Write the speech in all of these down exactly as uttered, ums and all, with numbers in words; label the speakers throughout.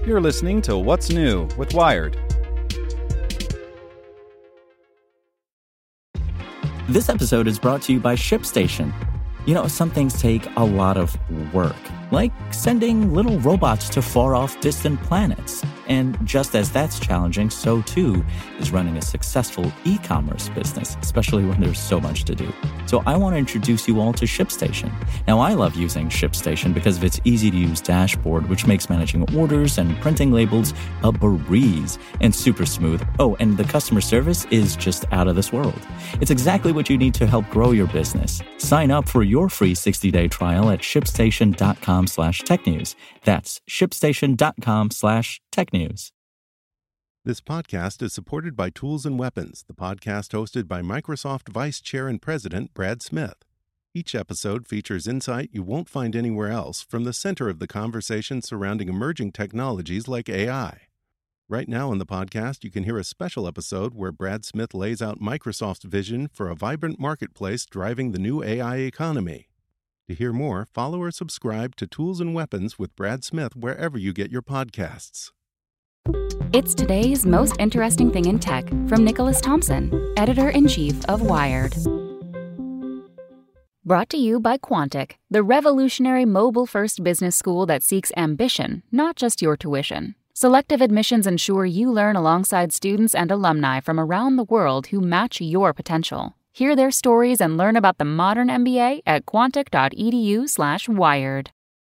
Speaker 1: You're listening to What's New with Wired.
Speaker 2: This episode is brought to you by ShipStation. You know, some things take a lot of work, like sending little robots to far-off distant planets. And just as that's challenging, so too is running a successful e-commerce business, especially when there's so much to do. So I want to introduce you all to ShipStation. Now, I love using ShipStation because of its easy-to-use dashboard, which makes managing orders and printing labels a breeze and super smooth. Oh, and the customer service is just out of this world. It's exactly what you need to help grow your business. Sign up for your free sixty-day trial at shipstation.com slash technews. That's shipstation.com slash technews.
Speaker 3: This podcast is supported by Tools and Weapons, the podcast hosted by Microsoft Vice Chair and President Brad Smith. Each episode features insight you won't find anywhere else from the center of the conversation surrounding emerging technologies like A I. Right now in the podcast, you can hear a special episode where Brad Smith lays out Microsoft's vision for a vibrant marketplace driving the new A I economy. To hear more, follow or subscribe to Tools and Weapons with Brad Smith wherever you get your podcasts.
Speaker 4: It's today's most interesting thing in tech from Nicholas Thompson, editor-in-chief of Wired. Brought to you by Quantic, the revolutionary mobile-first business school that seeks ambition, not just your tuition. Selective admissions ensure you learn alongside students and alumni from around the world who match your potential. Hear their stories and learn about the modern M B A at quantic.edu slash wired.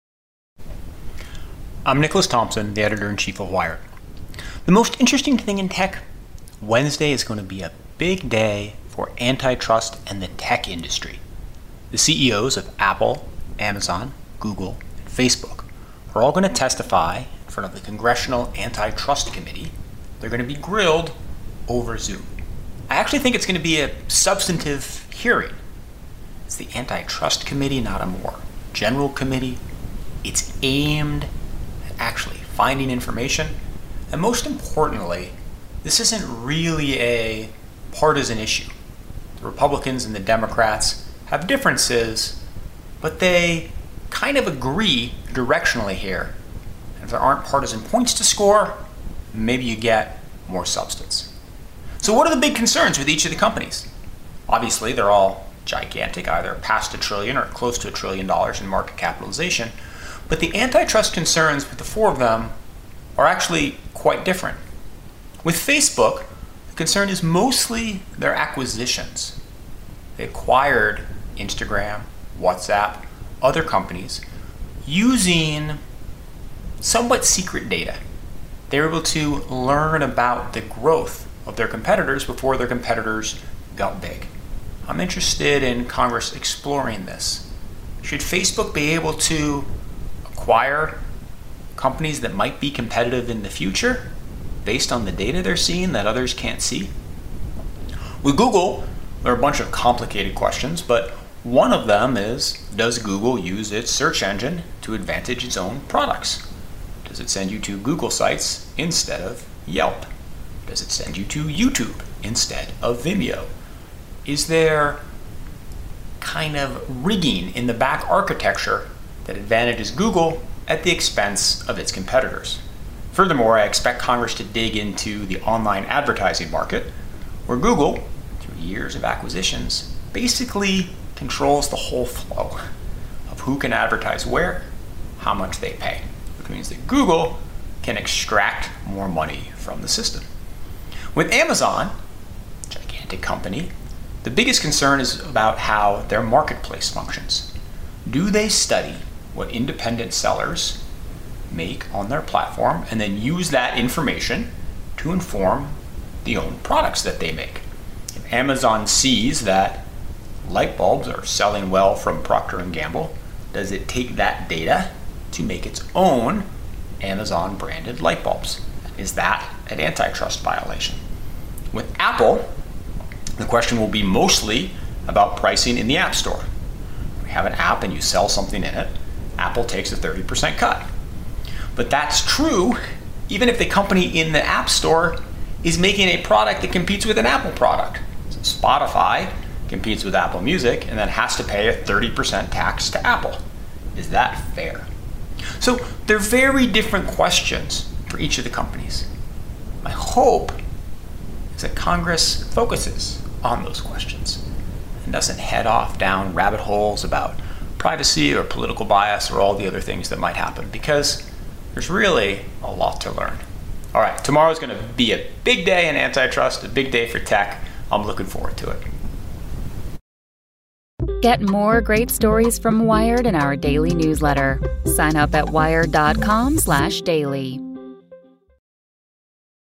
Speaker 5: I'm Nicholas Thompson, the editor-in-chief of Wired. The most interesting thing in tech, Wednesday is going to be a big day for antitrust and the tech industry. The C E Os of Apple, Amazon, Google, and Facebook are all going to testify in front of the Congressional Antitrust Committee. They're going to be grilled over Zoom. I actually think it's going to be a substantive hearing. It's the Antitrust Committee, not a more general committee. It's aimed at actually finding information. And most importantly, this isn't really a partisan issue. The Republicans and the Democrats have differences, but they kind of agree directionally here. And if there aren't partisan points to score, maybe you get more substance. So what are the big concerns with each of the companies? Obviously, they're all gigantic, either past a trillion or close to a trillion dollars in market capitalization. But the antitrust concerns with the four of them are actually quite different. With Facebook, the concern is mostly their acquisitions. They acquired Instagram, WhatsApp, other companies using somewhat secret data. They were able to learn about the growth of their competitors before their competitors got big. I'm interested in Congress exploring this. Should Facebook be able to acquire companies that might be competitive in the future based on the data they're seeing that others can't see? With Google, there are a bunch of complicated questions, but one of them is, does Google use its search engine to advantage its own products? Does it send you to Google sites instead of Yelp? Does it send you to YouTube instead of Vimeo? Is there kind of rigging in the back architecture that advantages Google at the expense of its competitors? Furthermore, I expect Congress to dig into the online advertising market, where Google, through years of acquisitions, basically controls the whole flow of who can advertise where, how much they pay, which means that Google can extract more money from the system. With Amazon, a gigantic company, the biggest concern is about how their marketplace functions. Do they study what independent sellers make on their platform and then use that information to inform the own products that they make? If Amazon sees that light bulbs are selling well from Procter and Gamble, does it take that data to make its own Amazon branded light bulbs? Is that an antitrust violation? With Apple, the question will be mostly about pricing in the App Store. If you have an app and you sell something in it, Apple takes a thirty percent cut. But that's true even if the company in the App Store is making a product that competes with an Apple product. So Spotify competes with Apple Music and then has to pay a thirty percent tax to Apple. Is that fair? So they're very different questions for each of the companies. My hope is that Congress focuses on those questions and doesn't head off down rabbit holes about privacy or political bias or all the other things that might happen, because there's really a lot to learn. All right, tomorrow's going to be a big day in antitrust, a big day for tech. I'm looking forward to it.
Speaker 4: Get more great stories from Wired in our daily newsletter. Sign up at wired dot com slash daily.